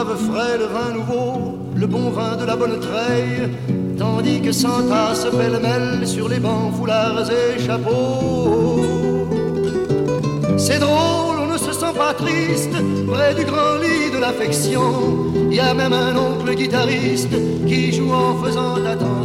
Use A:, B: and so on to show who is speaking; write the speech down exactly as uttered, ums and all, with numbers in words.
A: boivent frais le vin nouveau, le bon vin de la bonne treille, tandis que s'entassent pêle-mêle sur les bancs foulards et chapeaux. C'est drôle, on ne se sent pas triste près du grand lit de l'affection. Il y a même un oncle guitariste qui joue en faisant attention.